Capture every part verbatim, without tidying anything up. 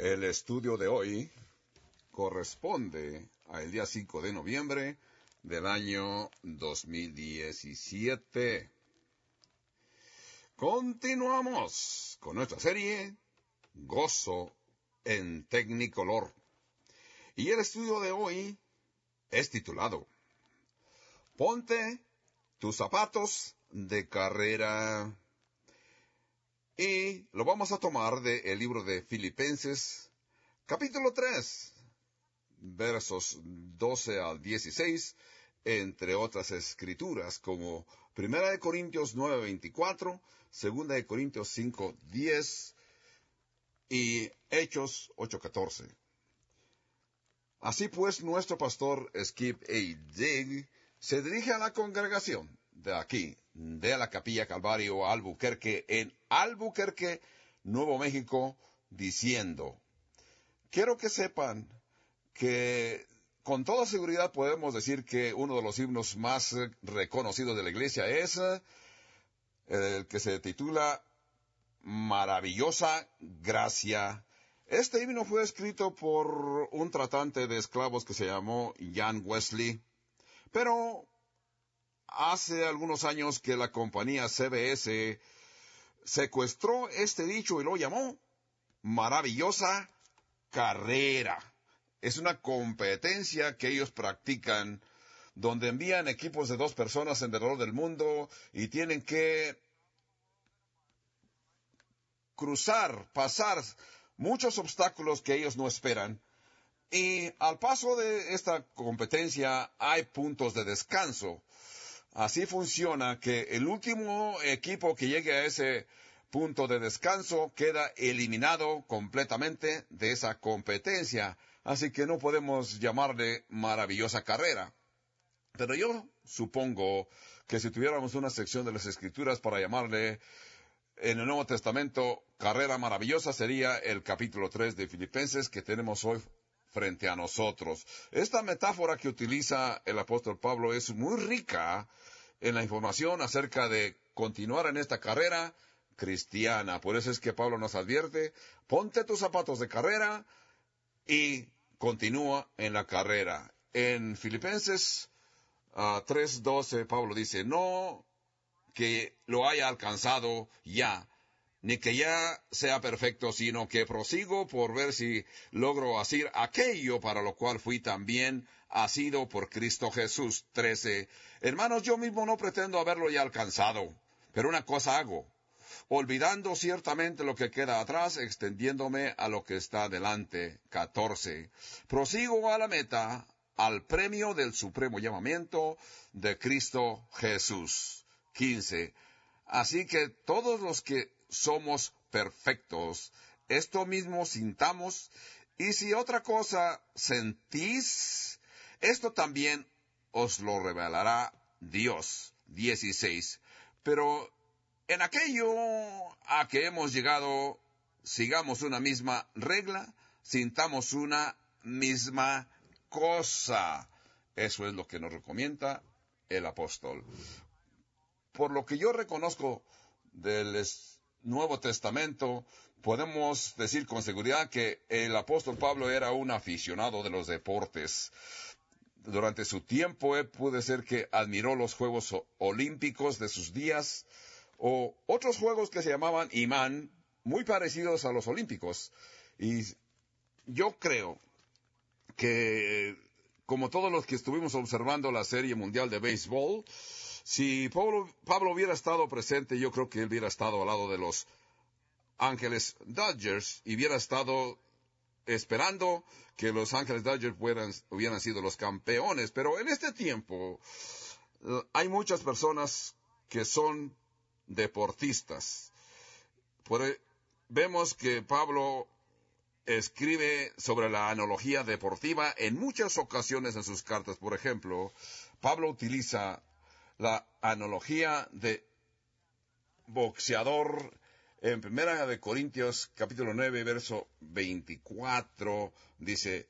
El estudio de hoy corresponde al día cinco de noviembre del año dos mil diecisiete. Continuamos con nuestra serie Gozo en Tecnicolor. Y el estudio de hoy es titulado Ponte tus zapatos de carrera. Y lo vamos a tomar del libro de Filipenses, capítulo tres, versos doce al dieciséis, entre otras escrituras como Primera de Corintios nueve veinticuatro, Segunda de Corintios cinco diez y Hechos ocho catorce. Así pues, nuestro pastor Skip A. Digg se dirige a la congregación de aquí, de la Capilla Calvario Albuquerque, en Albuquerque, Nuevo México, diciendo: quiero que sepan que con toda seguridad podemos decir que uno de los himnos más reconocidos de la iglesia es el que se titula Maravillosa Gracia. Este himno fue escrito por un tratante de esclavos que se llamó John Wesley, pero hace algunos años que la compañía C B S secuestró este dicho y lo llamó Maravillosa Carrera. Es una competencia que ellos practican donde envían equipos de dos personas alrededor del mundo y tienen que cruzar, pasar muchos obstáculos que ellos no esperan. Y al paso de esta competencia hay puntos de descanso. Así funciona que el último equipo que llegue a ese punto de descanso queda eliminado completamente de esa competencia. Así que no podemos llamarle maravillosa carrera. Pero yo supongo que si tuviéramos una sección de las Escrituras para llamarle en el Nuevo Testamento carrera maravillosa, sería el capítulo tres de Filipenses que tenemos hoy frente a nosotros. Esta metáfora que utiliza el apóstol Pablo es muy rica en la información acerca de continuar en esta carrera cristiana. Por eso es que Pablo nos advierte: ponte tus zapatos de carrera y continúa en la carrera. En Filipenses uh, tres doce, Pablo dice: no que lo haya alcanzado ya, ni que ya sea perfecto, sino que prosigo por ver si logro hacer aquello para lo cual fui también asido por Cristo Jesús. trece. Hermanos, yo mismo no pretendo haberlo ya alcanzado, pero una cosa hago, olvidando ciertamente lo que queda atrás, extendiéndome a lo que está delante. catorce. Prosigo a la meta, al premio del supremo llamamiento de Cristo Jesús. quince. Así que todos los que somos perfectos, esto mismo sintamos, y si otra cosa sentís, esto también os lo revelará Dios. dieciséis. Pero en aquello a que hemos llegado, sigamos una misma regla, sintamos una misma cosa. Eso es lo que nos recomienda el apóstol. Por lo que yo reconozco del Nuevo Testamento, podemos decir con seguridad que el apóstol Pablo era un aficionado de los deportes. Durante su tiempo, él puede ser que admiró los Juegos Olímpicos de sus días, o otros juegos que se llamaban imán, muy parecidos a los olímpicos. Y yo creo que, como todos los que estuvimos observando la Serie Mundial de Béisbol, si Pablo, Pablo hubiera estado presente, yo creo que él hubiera estado al lado de los Ángeles Dodgers y hubiera estado esperando que los Ángeles Dodgers fueran, hubieran sido los campeones. Pero en este tiempo hay muchas personas que son deportistas. Por, vemos que Pablo escribe sobre la analogía deportiva en muchas ocasiones en sus cartas. Por ejemplo, Pablo utiliza la analogía de boxeador en Primera de Corintios, capítulo nueve, verso veinticuatro, dice: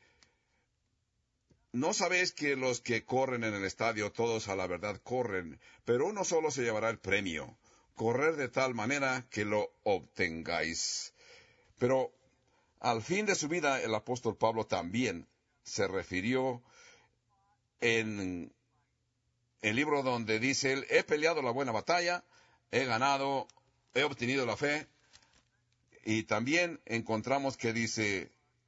¿no sabéis que los que corren en el estadio, todos a la verdad corren, pero uno solo se llevará el premio? Correr de tal manera que lo obtengáis. Pero Al fin de su vida, el apóstol Pablo también se refirió en el libro donde dice él, he peleado la buena batalla, he ganado, he obtenido la fe, y también encontramos que dice,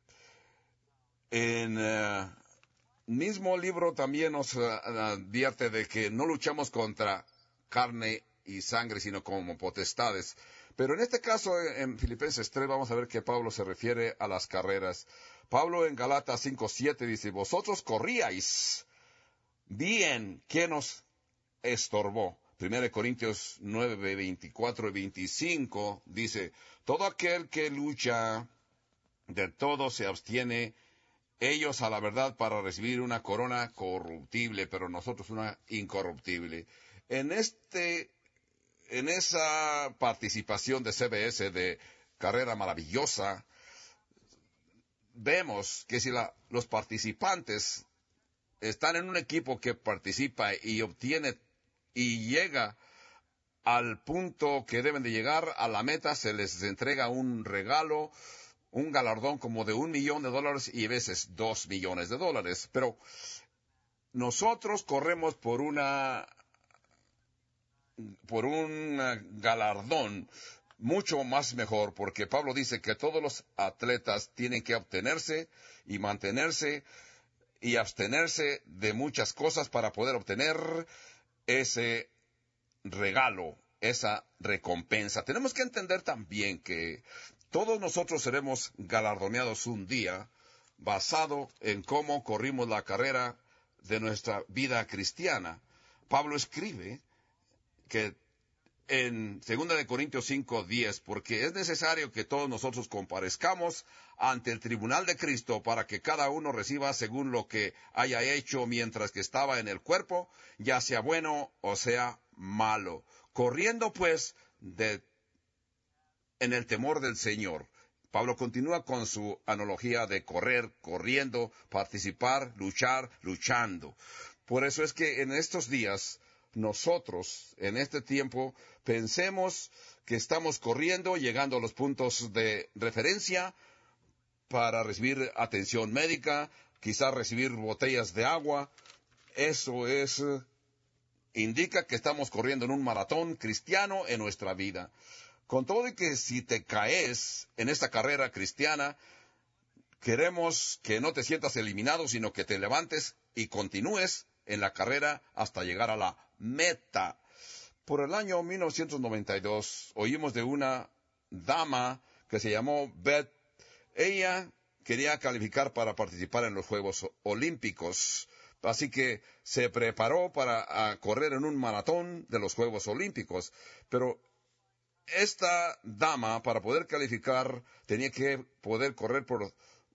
en el uh, mismo libro también nos uh, advierte de que no luchamos contra carne y sangre, sino como potestades. Pero en este caso, en Filipenses tres, vamos a ver que Pablo se refiere a las carreras. Pablo en Galatas cinco siete dice, vosotros corríais bien, ¿quién nos estorbó? Primera de Corintios nueve veinticuatro y veinticinco dice, todo aquel que lucha de todo se abstiene, ellos a la verdad para recibir una corona corruptible, pero nosotros una incorruptible. En este, en esa participación de C B S de Carrera Maravillosa, vemos que si la, los participantes están en un equipo que participa y obtiene y llega al punto que deben de llegar a la meta, se les entrega un regalo, un galardón como de un millón de dólares y a veces dos millones de dólares. Pero nosotros corremos por una, por un galardón mucho más mejor, porque Pablo dice que todos los atletas tienen que obtenerse y mantenerse y abstenerse de muchas cosas para poder obtener ese regalo, esa recompensa. Tenemos que entender también que todos nosotros seremos galardoneados un día basado en cómo corrimos la carrera de nuestra vida cristiana. Pablo escribe que en segunda de Corintios cinco diez, porque es necesario que todos nosotros comparezcamos ante el tribunal de Cristo para que cada uno reciba según lo que haya hecho mientras que estaba en el cuerpo, ya sea bueno o sea malo. Corriendo pues de, en el temor del Señor. Pablo continúa con su analogía de correr, corriendo, participar, luchar, luchando. Por eso es que en estos días, nosotros, en este tiempo, pensemos que estamos corriendo, llegando a los puntos de referencia para recibir atención médica, quizás recibir botellas de agua. Eso es, indica que estamos corriendo en un maratón cristiano en nuestra vida. Con todo y que si te caes en esta carrera cristiana, queremos que no te sientas eliminado, sino que te levantes y continúes en la carrera hasta llegar a la meta. Por el año mil novecientos noventa y dos, oímos de una dama que se llamó Beth. Ella quería calificar para participar en los Juegos Olímpicos, así que se preparó para a correr en un maratón de los Juegos Olímpicos. Pero esta dama, para poder calificar, tenía que poder correr por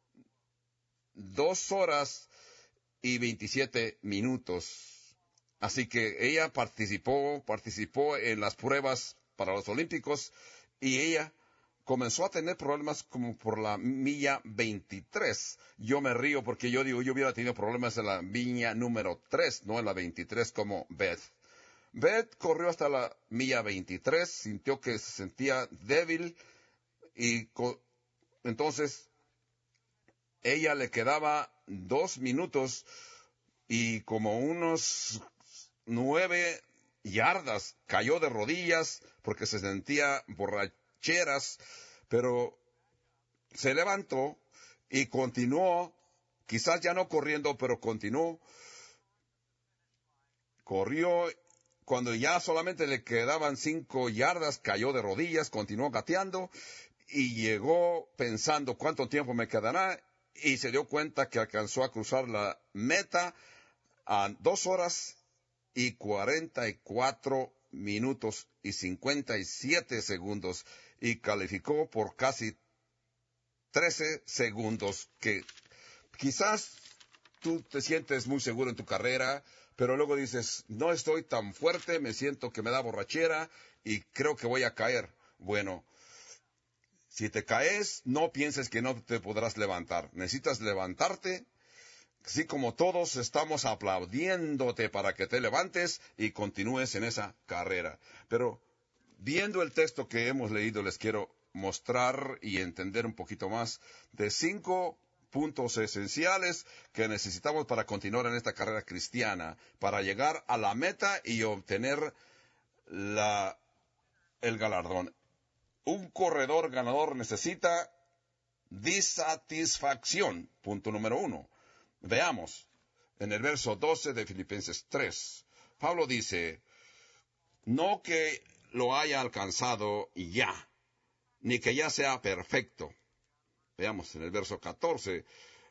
dos horas y veintisiete minutos. Así que ella participó, participó en las pruebas para los Olímpicos y ella comenzó a tener problemas como por la milla veintitrés. Yo me río porque yo digo, yo hubiera tenido problemas en la milla número tres, no en la veintitrés como Beth. Beth corrió hasta la milla veintitrés, sintió que se sentía débil y co- entonces ella le quedaba dos minutos y como unos nueve yardas cayó de rodillas porque se sentía borracheras, pero se levantó y continuó, quizás ya no corriendo, pero continuó, corrió. Cuando ya solamente le quedaban cinco yardas, cayó de rodillas, continuó gateando y llegó pensando cuánto tiempo me quedará y se dio cuenta que alcanzó a cruzar la meta a dos horas y cuarenta y cuatro minutos y cincuenta y siete segundos y calificó por casi trece segundos, que quizás tú te sientes muy seguro en tu carrera, pero luego dices, no estoy tan fuerte, me siento que me da borrachera y creo que voy a caer. Bueno, si te caes, no pienses que no te podrás levantar. Necesitas levantarte, así como todos estamos aplaudiéndote para que te levantes y continúes en esa carrera. Pero viendo el texto que hemos leído, les quiero mostrar y entender un poquito más de cinco puntos esenciales que necesitamos para continuar en esta carrera cristiana, para llegar a la meta y obtener la, el galardón. Un corredor ganador necesita disatisfacción, punto número uno. Veamos, en el verso doce de Filipenses tres, Pablo dice, no que lo haya alcanzado ya, ni que ya sea perfecto. Veamos en el verso catorce,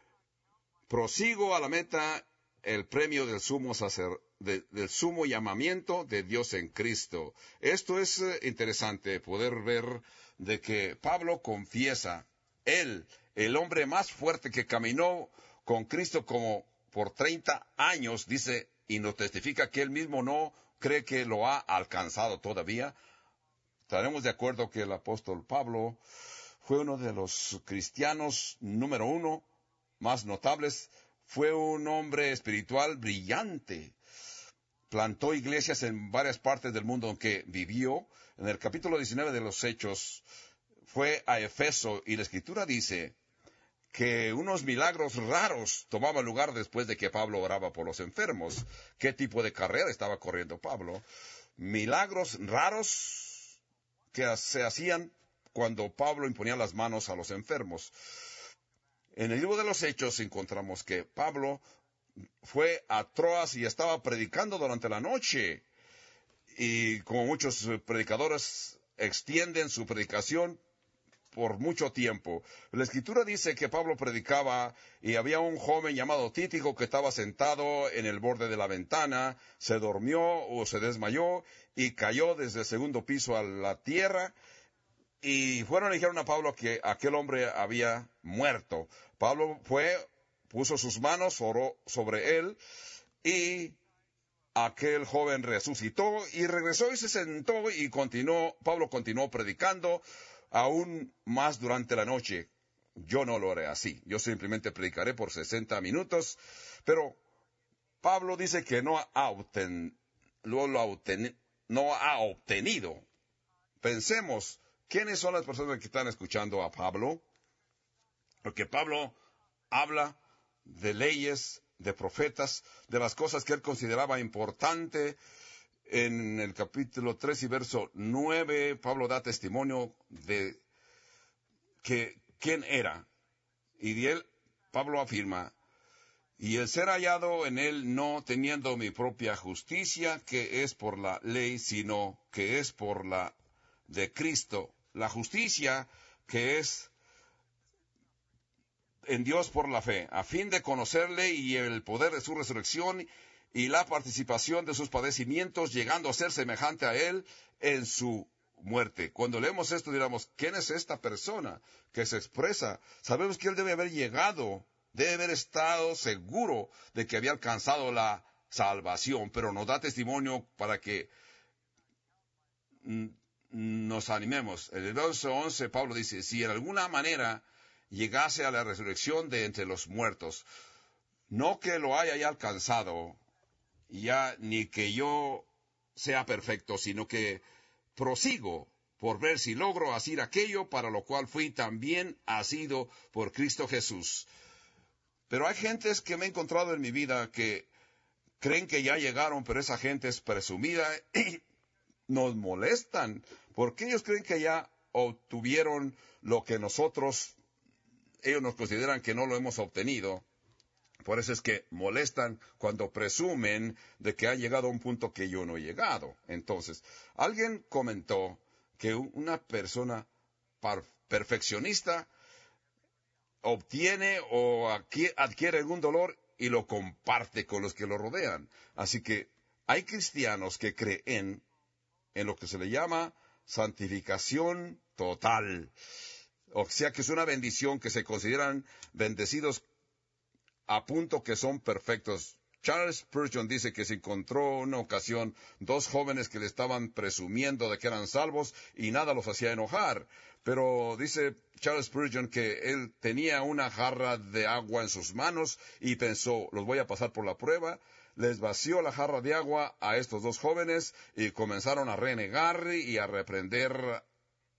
prosigo a la meta el premio del sumo sacer, de, del sumo llamamiento de Dios en Cristo. Esto es eh, interesante poder ver de que Pablo confiesa, él, el hombre más fuerte que caminó con Cristo como por treinta años, dice, y nos testifica que él mismo no cree que lo ha alcanzado todavía. Estaremos de acuerdo que el apóstol Pablo fue uno de los cristianos número uno más notables. Fue un hombre espiritual brillante. Plantó iglesias en varias partes del mundo en que vivió. En el capítulo diecinueve de los Hechos fue a Efeso y la Escritura dice que unos milagros raros tomaban lugar después de que Pablo oraba por los enfermos. ¿Qué tipo de carrera estaba corriendo Pablo? Milagros raros que se hacían cuando Pablo imponía las manos a los enfermos. En el libro de los Hechos encontramos que Pablo fue a Troas y estaba predicando durante la noche. Y como muchos predicadores extienden su predicación por mucho tiempo. La Escritura dice que Pablo predicaba y había un joven llamado Títico que estaba sentado en el borde de la ventana, se durmió o se desmayó y cayó desde el segundo piso a la tierra. Y fueron y dijeron a Pablo que aquel hombre había muerto. Pablo fue, puso sus manos, oró sobre él, y aquel joven resucitó y regresó y se sentó y continuó, Pablo continuó predicando aún más durante la noche. Yo no lo haré así. Yo simplemente predicaré por sesenta minutos, pero Pablo dice que no ha, obten, lo, lo obten, no ha obtenido. Pensemos, ¿quiénes son las personas que están escuchando a Pablo? Porque Pablo habla de leyes, de profetas, de las cosas que él consideraba importante. En el capítulo tres y verso nueve, Pablo da testimonio de que quién era. Y de él, Pablo afirma, y el ser hallado en él no teniendo mi propia justicia, que es por la ley, sino que es por la de Cristo. La justicia que es en Dios por la fe, a fin de conocerle y el poder de su resurrección y la participación de sus padecimientos, llegando a ser semejante a él en su muerte. Cuando leemos esto, diremos, ¿quién es esta persona que se expresa? Sabemos que él debe haber llegado, debe haber estado seguro de que había alcanzado la salvación, pero nos da testimonio para que nos animemos. En el verso once, Pablo dice, si en alguna manera llegase a la resurrección de entre los muertos, no que lo haya ya alcanzado, ya ni que yo sea perfecto, sino que prosigo por ver si logro hacer aquello para lo cual fui también asido por Cristo Jesús. Pero hay gentes que me he encontrado en mi vida que creen que ya llegaron, pero esa gente es presumida y nos molestan, porque ellos creen que ya obtuvieron lo que nosotros, ellos nos consideran que no lo hemos obtenido. Por eso es que molestan cuando presumen de que han llegado a un punto que yo no he llegado. Entonces, alguien comentó que una persona perfeccionista obtiene o adquiere algún dolor y lo comparte con los que lo rodean. Así que hay cristianos que creen en lo que se le llama santificación total. O sea que es una bendición, que se consideran bendecidos a punto que son perfectos. Charles Spurgeon dice que se encontró en una ocasión dos jóvenes que le estaban presumiendo de que eran salvos y nada los hacía enojar. Pero dice Charles Spurgeon que él tenía una jarra de agua en sus manos y pensó, los voy a pasar por la prueba. Les vació la jarra de agua a estos dos jóvenes y comenzaron a renegar y a reprender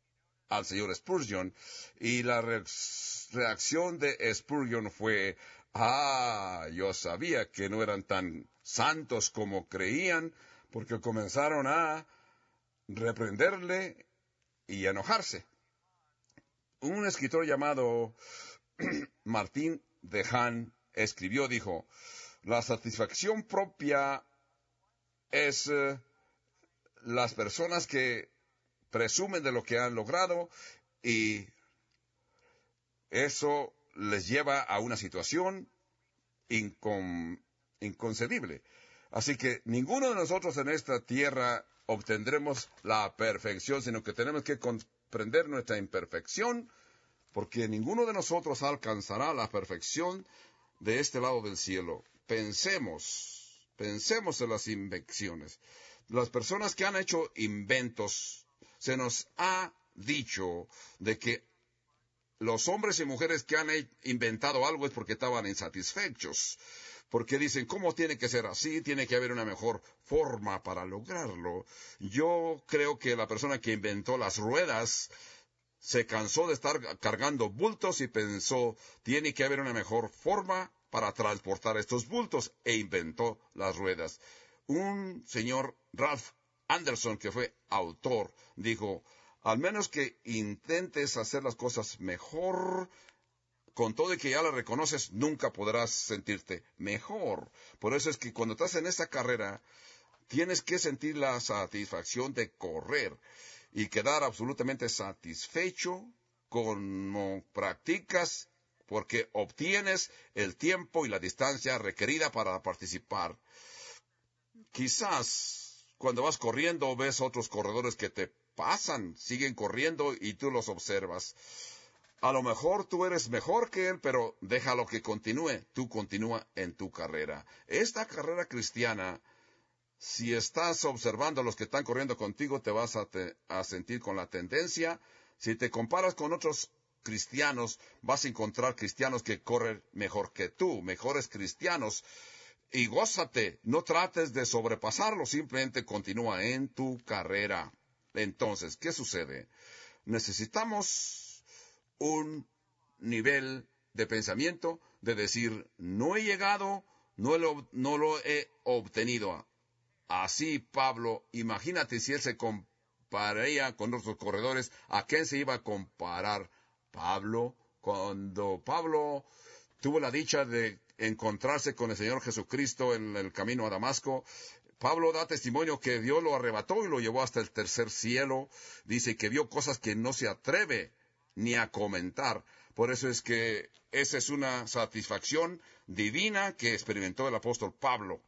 al señor Spurgeon, y la re reacción de Spurgeon fue, ah, yo sabía que no eran tan santos como creían, porque comenzaron a reprenderle y a enojarse. Un escritor llamado Martín de Haan escribió, dijo, la satisfacción propia es eh, las personas que presumen de lo que han logrado y eso les lleva a una situación incon, inconcebible. Así que ninguno de nosotros en esta tierra obtendremos la perfección, sino que tenemos que comprender nuestra imperfección, porque ninguno de nosotros alcanzará la perfección de este lado del cielo. Pensemos, pensemos en las invenciones. Las personas que han hecho inventos, se nos ha dicho de que los hombres y mujeres que han inventado algo es porque estaban insatisfechos, porque dicen, ¿cómo tiene que ser así? Tiene que haber una mejor forma para lograrlo. Yo creo que la persona que inventó las ruedas se cansó de estar cargando bultos y pensó, tiene que haber una mejor forma para transportar estos bultos, e inventó las ruedas. Un señor Ralph Anderson, que fue autor, dijo, al menos que intentes hacer las cosas mejor, con todo y que ya las reconoces, nunca podrás sentirte mejor. Por eso es que cuando estás en esta carrera, tienes que sentir la satisfacción de correr y quedar absolutamente satisfecho como practicas, porque obtienes el tiempo y la distancia requerida para participar. Quizás cuando vas corriendo ves otros corredores que te pasan, siguen corriendo y tú los observas. A lo mejor tú eres mejor que él, pero déjalo que continúe, tú continúa en tu carrera. Esta carrera cristiana, si estás observando a los que están corriendo contigo, te vas a, te, a sentir con la tendencia. Si te comparas con otros cristianos, vas a encontrar cristianos que corren mejor que tú, mejores cristianos. Y gózate, no trates de sobrepasarlo, simplemente continúa en tu carrera. Entonces, ¿qué sucede? Necesitamos un nivel de pensamiento de decir, no he llegado, no lo, no lo he obtenido. Así Pablo, imagínate si él se compararía con otros corredores, ¿a quién se iba a comparar Pablo? Cuando Pablo tuvo la dicha de encontrarse con el Señor Jesucristo en el camino a Damasco, Pablo da testimonio que Dios lo arrebató y lo llevó hasta el tercer cielo. Dice que vio cosas que no se atreve ni a comentar. Por eso es que esa es una satisfacción divina que experimentó el apóstol Pablo.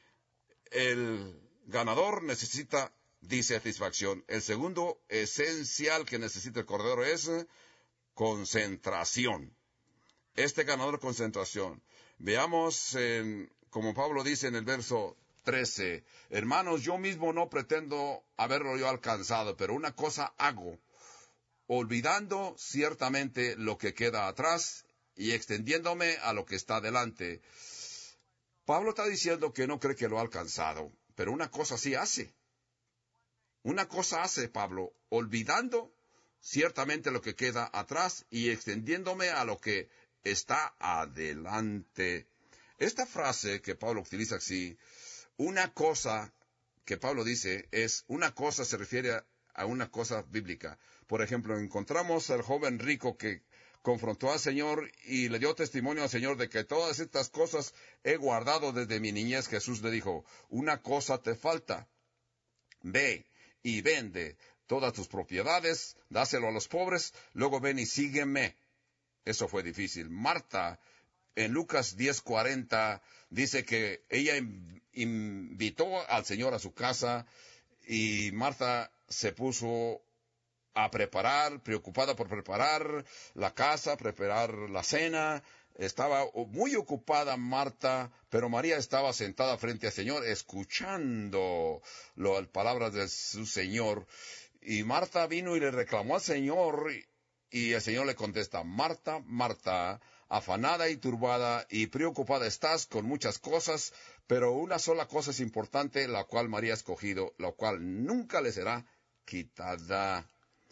El ganador necesita disatisfacción. El segundo esencial que necesita el corredor es concentración. Este ganador, concentración. Veamos, en, como Pablo dice en el verso trece, hermanos, yo mismo no pretendo haberlo yo alcanzado, pero una cosa hago, olvidando ciertamente lo que queda atrás y extendiéndome a lo que está delante. Pablo está diciendo que no cree que lo ha alcanzado, pero una cosa sí hace. Una cosa hace Pablo, olvidando ciertamente lo que queda atrás y extendiéndome a lo que está adelante. Esta frase que Pablo utiliza así, una cosa que Pablo dice es, una cosa se refiere a, a una cosa bíblica. Por ejemplo, encontramos al joven rico que confrontó al Señor y le dio testimonio al Señor de que todas estas cosas he guardado desde mi niñez. Jesús le dijo, una cosa te falta, ve y vende todas tus propiedades, dáselo a los pobres, luego ven y sígueme. Eso fue difícil. Marta, en Lucas diez cuarenta, dice que ella invitó al Señor a su casa y Marta se puso a preparar, preocupada por preparar la casa, preparar la cena. Estaba muy ocupada Marta, pero María estaba sentada frente al Señor, escuchando las palabras de su Señor. Y Marta vino y le reclamó al Señor, y el Señor le contesta, Marta, Marta, afanada y turbada y preocupada estás con muchas cosas, pero una sola cosa es importante, la cual María ha escogido, la cual nunca le será quitada.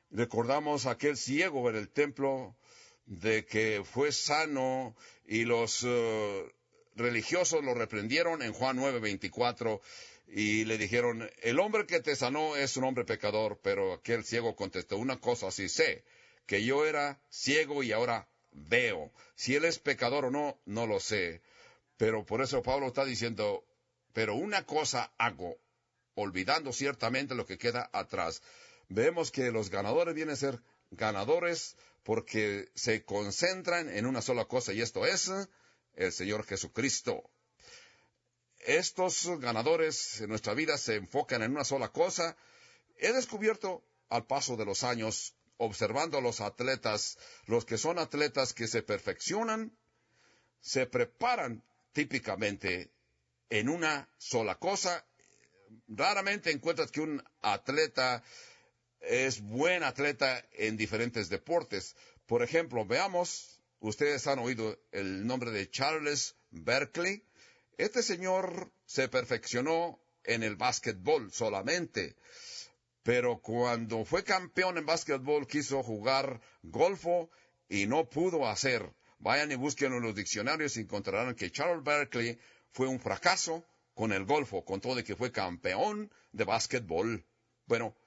Recordamos aquel ciego en el templo de que fue sano y los uh, religiosos lo reprendieron en Juan nueve veinticuatro y le dijeron, el hombre que te sanó es un hombre pecador, pero aquel ciego contestó, una cosa sí sé, que yo era ciego y ahora veo. Si él es pecador o no, no lo sé. Pero por eso Pablo está diciendo, pero una cosa hago, olvidando ciertamente lo que queda atrás. Vemos que los ganadores vienen a ser ganadores porque se concentran en una sola cosa, y esto es el Señor Jesucristo. Estos ganadores en nuestra vida se enfocan en una sola cosa. He descubierto al paso de los años, observando a los atletas, los que son atletas que se perfeccionan, se preparan típicamente en una sola cosa. Raramente encuentras que un atleta es buen atleta en diferentes deportes. Por ejemplo, veamos, ustedes han oído el nombre de Charles Barkley. Este señor se perfeccionó en el básquetbol solamente, pero cuando fue campeón en básquetbol quiso jugar golfo y no pudo hacer. Vayan y busquen en los diccionarios y encontrarán que Charles Barkley fue un fracaso con el golfo, con todo de que fue campeón de básquetbol. Bueno,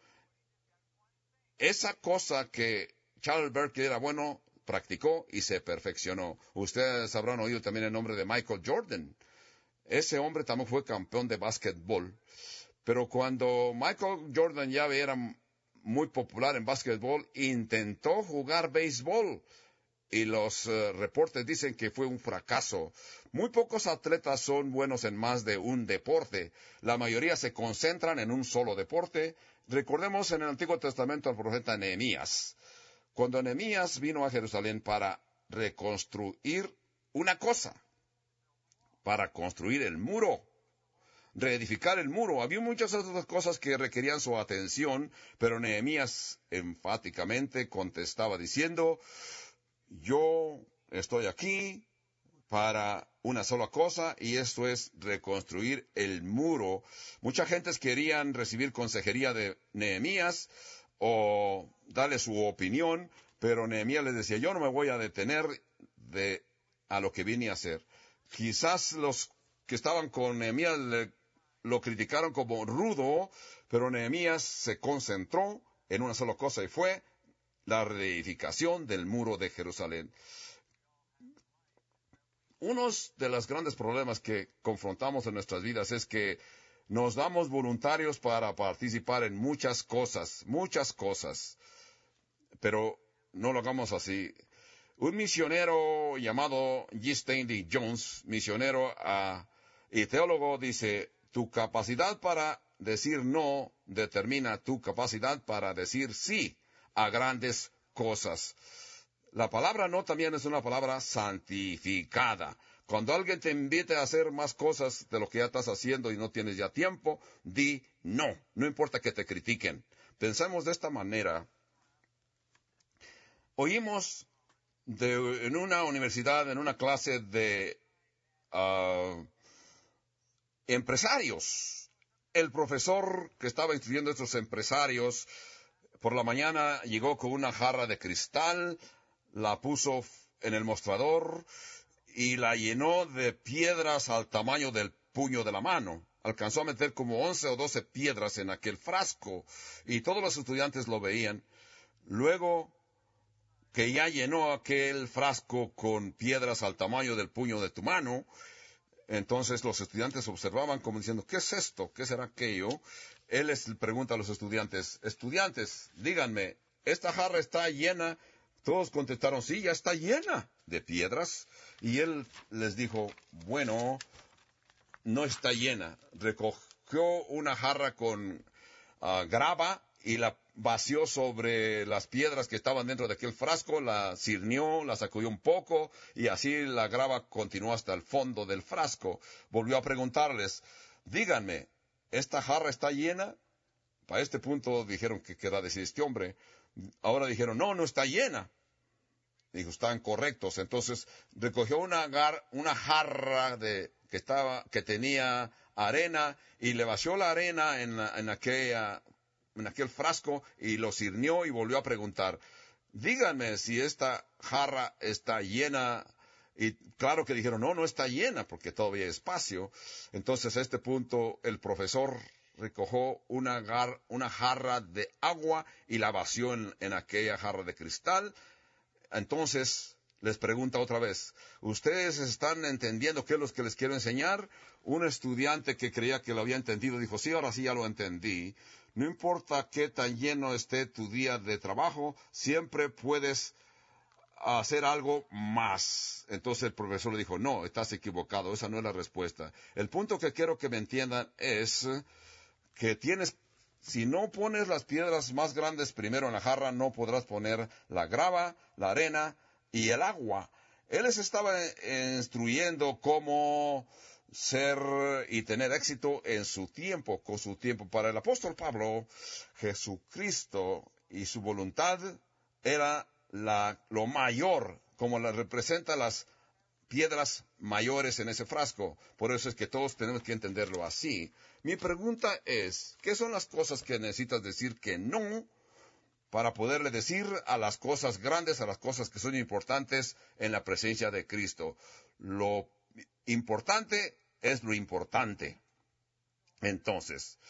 esa cosa que Charles Barkley era bueno, practicó y se perfeccionó. Ustedes habrán oído también el nombre de Michael Jordan. Ese hombre también fue campeón de básquetbol. Pero cuando Michael Jordan ya era muy popular en básquetbol, intentó jugar béisbol. Y los uh, reportes dicen que fue un fracaso. Muy pocos atletas son buenos en más de un deporte. La mayoría se concentran en un solo deporte. Recordemos en el Antiguo Testamento al profeta Nehemías. Cuando Nehemías vino a Jerusalén para reconstruir una cosa, para construir el muro, reedificar el muro. Había muchas otras cosas que requerían su atención, pero Nehemías enfáticamente contestaba diciendo, yo estoy aquí para una sola cosa, y esto es reconstruir el muro. Muchas gentes querían recibir consejería de Nehemías o darle su opinión, pero Nehemías les decía, yo no me voy a detener de a lo que vine a hacer. Quizás los que estaban con Nehemías le, lo criticaron como rudo, pero Nehemías se concentró en una sola cosa y fue la reedificación del muro de Jerusalén. Uno de los grandes problemas que confrontamos en nuestras vidas es que nos damos voluntarios para participar en muchas cosas, muchas cosas, pero no lo hagamos así. Un misionero llamado G. Stanley Jones, misionero uh, y teólogo, dice, tu capacidad para decir no determina tu capacidad para decir sí a grandes cosas. La palabra no también es una palabra santificada. Cuando alguien te invite a hacer más cosas de lo que ya estás haciendo y no tienes ya tiempo, di no. No importa que te critiquen. Pensemos de esta manera. Oímos de, en una universidad, en una clase de uh, empresarios. El profesor que estaba instruyendo a estos empresarios por la mañana llegó con una jarra de cristal, la puso en el mostrador y la llenó de piedras al tamaño del puño de la mano. Alcanzó a meter como once o doce piedras en aquel frasco y todos los estudiantes lo veían. Luego que ya llenó aquel frasco con piedras al tamaño del puño de tu mano, entonces los estudiantes observaban como diciendo, ¿qué es esto? ¿Qué será aquello? Él les pregunta a los estudiantes, estudiantes, díganme, ¿esta jarra está llena? Todos contestaron, sí, ya está llena de piedras. Y él les dijo, bueno, no está llena. Recogió una jarra con uh, grava y la vació sobre las piedras que estaban dentro de aquel frasco, la cirnió, la sacudió un poco y así la grava continuó hasta el fondo del frasco. Volvió a preguntarles, díganme, ¿esta jarra está llena? Para este punto dijeron que queda decir este hombre. Ahora dijeron, no, no está llena. Dijo, están correctos. Entonces recogió una, gar, una jarra de, que, estaba, que tenía arena y le vació la arena en, la, en aquella en aquel frasco y lo sirvió y volvió a preguntar, díganme si esta jarra está llena. Y claro que dijeron, no, no está llena porque todavía hay espacio. Entonces a este punto el profesor recogió una, gar, una jarra de agua y la vació en, en aquella jarra de cristal. Entonces les pregunta otra vez, ¿ustedes están entendiendo qué es lo que les quiero enseñar? Un estudiante que creía que lo había entendido dijo, sí, ahora sí ya lo entendí. No importa qué tan lleno esté tu día de trabajo, siempre puedes hacer algo más. Entonces el profesor le dijo, no, estás equivocado, esa no es la respuesta. El punto que quiero que me entiendan es que tienes, si no pones las piedras más grandes primero en la jarra, no podrás poner la grava, la arena y el agua. Él les estaba instruyendo cómo ser y tener éxito en su tiempo, con su tiempo. Para el apóstol Pablo, Jesucristo y su voluntad era la, lo mayor, como la representa las piedras mayores en ese frasco. Por eso es que todos tenemos que entenderlo así. Mi pregunta es, ¿qué son las cosas que necesitas decir que no para poderle decir a las cosas grandes, a las cosas que son importantes en la presencia de Cristo? Lo importante es lo importante. Entonces,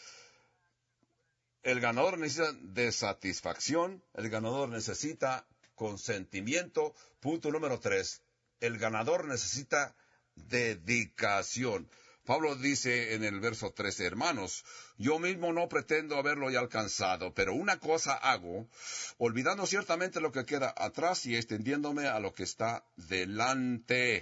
el ganador necesita de satisfacción, el ganador necesita consentimiento. Punto número tres, el ganador necesita dedicación. Pablo dice en el verso trece, hermanos, yo mismo no pretendo haberlo ya alcanzado, pero una cosa hago, olvidando ciertamente lo que queda atrás y extendiéndome a lo que está delante.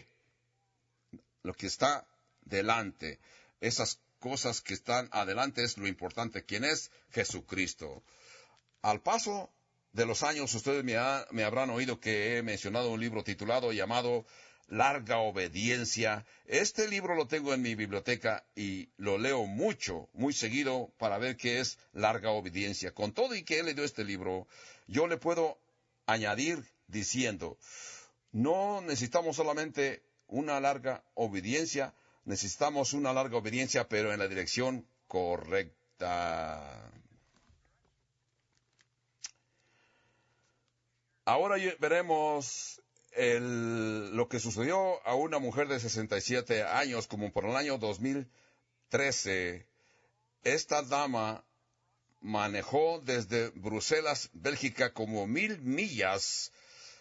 Lo que está delante. Esas cosas que están adelante es lo importante. ¿Quién es? Jesucristo. Al paso de los años, ustedes me, ha, me habrán oído que he mencionado un libro titulado, llamado Larga Obediencia. Este libro lo tengo en mi biblioteca y lo leo mucho, muy seguido, para ver qué es larga obediencia. Con todo y que he leído este libro, yo le puedo añadir diciendo, no necesitamos solamente una larga obediencia, necesitamos una larga obediencia, pero en la dirección correcta. Ahora veremos el, lo que sucedió a una mujer de sesenta y siete años, como por el año dos mil trece. Esta dama manejó desde Bruselas, Bélgica, como mil millas.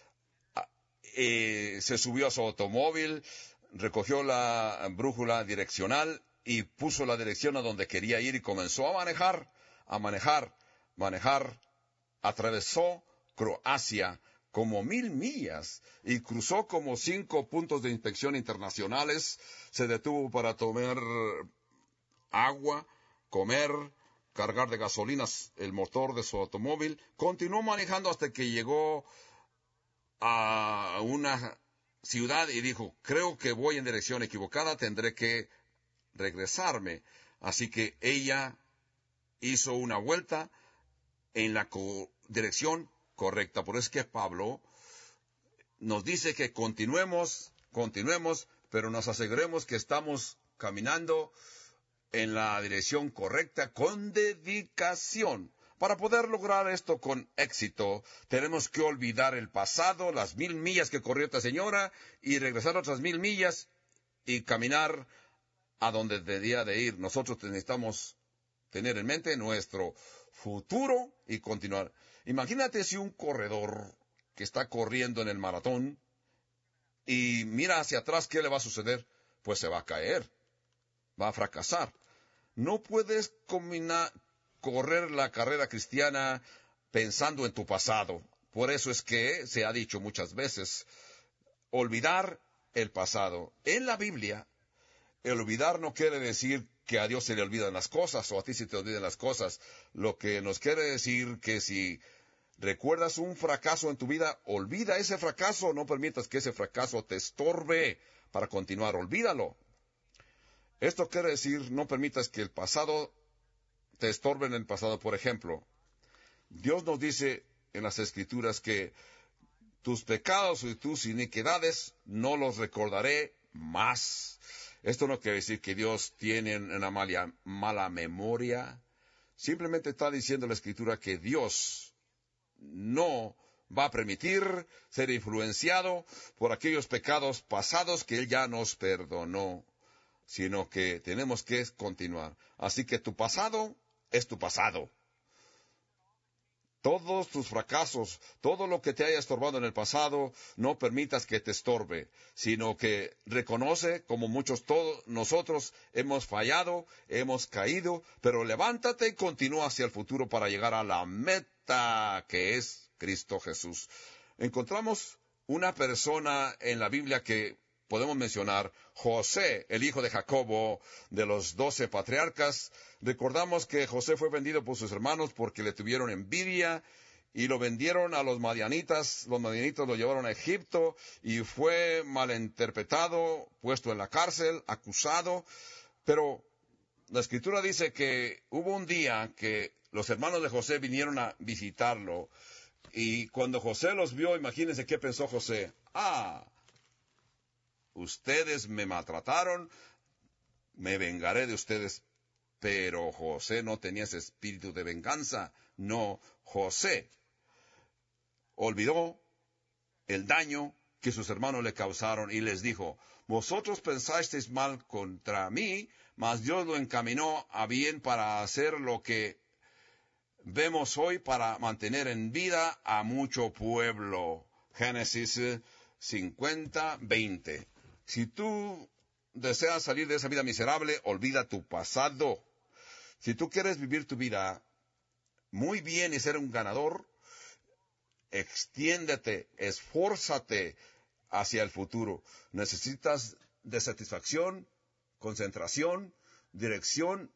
Eh, se subió a su automóvil, recogió la brújula direccional y puso la dirección a donde quería ir y comenzó a manejar, a manejar, manejar. Atravesó Croacia como mil millas y cruzó como cinco puntos de inspección internacionales. Se detuvo para tomar agua, comer, cargar de gasolinas el motor de su automóvil. Continuó manejando hasta que llegó a una ciudad y dijo, creo que voy en dirección equivocada, tendré que regresarme. Así que ella hizo una vuelta en la co- dirección correcta. Por eso es que Pablo nos dice que continuemos, continuemos, pero nos aseguremos que estamos caminando en la dirección correcta con dedicación. Para poder lograr esto con éxito, tenemos que olvidar el pasado, las mil millas que corrió esta señora, y regresar otras mil millas y caminar a donde debía de ir. Nosotros necesitamos tener en mente nuestro futuro y continuar. Imagínate si un corredor que está corriendo en el maratón y mira hacia atrás, ¿qué le va a suceder? Pues se va a caer, va a fracasar. No puedes combinar, correr la carrera cristiana pensando en tu pasado. Por eso es que se ha dicho muchas veces, olvidar el pasado. En la Biblia, el olvidar no quiere decir que a Dios se le olvidan las cosas o a ti se te olvidan las cosas. Lo que nos quiere decir que si recuerdas un fracaso en tu vida, olvida ese fracaso, no permitas que ese fracaso te estorbe para continuar, olvídalo. Esto quiere decir, no permitas que el pasado te estorbe en el pasado. Por ejemplo, Dios nos dice en las Escrituras que tus pecados y tus iniquidades no los recordaré más. Esto no quiere decir que Dios tiene una mala, mala memoria, Simplemente está diciendo la Escritura que Dios no va a permitir ser influenciado por aquellos pecados pasados que Él ya nos perdonó, sino que tenemos que continuar. Así que tu pasado es tu pasado. Todos tus fracasos, todo lo que te haya estorbado en el pasado, no permitas que te estorbe, sino que reconoce, como muchos todos nosotros hemos fallado, hemos caído, pero levántate y continúa hacia el futuro para llegar a la meta que es Cristo Jesús. Encontramos una persona en la Biblia que podemos mencionar, José, el hijo de Jacobo, de los doce patriarcas. Recordamos que José fue vendido por sus hermanos porque le tuvieron envidia y lo vendieron a los madianitas. Los madianitas lo llevaron a Egipto y fue malinterpretado, puesto en la cárcel, acusado. Pero la Escritura dice que hubo un día que los hermanos de José vinieron a visitarlo y cuando José los vio, imagínense qué pensó José. Ah, ustedes me maltrataron, me vengaré de ustedes. Pero José no tenía ese espíritu de venganza. No, José olvidó el daño que sus hermanos le causaron y les dijo, vosotros pensasteis mal contra mí, mas Dios lo encaminó a bien para hacer lo que vemos hoy, para mantener en vida a mucho pueblo. Génesis cincuenta, veinte. Si tú deseas salir de esa vida miserable, olvida tu pasado. Si tú quieres vivir tu vida muy bien y ser un ganador, extiéndete, esfórzate hacia el futuro. Necesitas de satisfacción, concentración, dirección,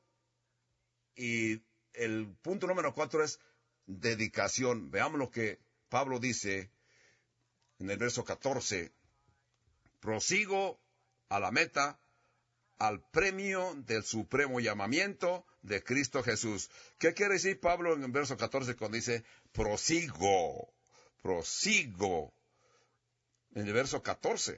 y el punto número cuatro es dedicación. Veamos lo que Pablo dice en el verso catorce. Prosigo a la meta, al premio del supremo llamamiento de Cristo Jesús. ¿Qué quiere decir Pablo en el verso catorce cuando dice prosigo? Prosigo. En el verso catorce.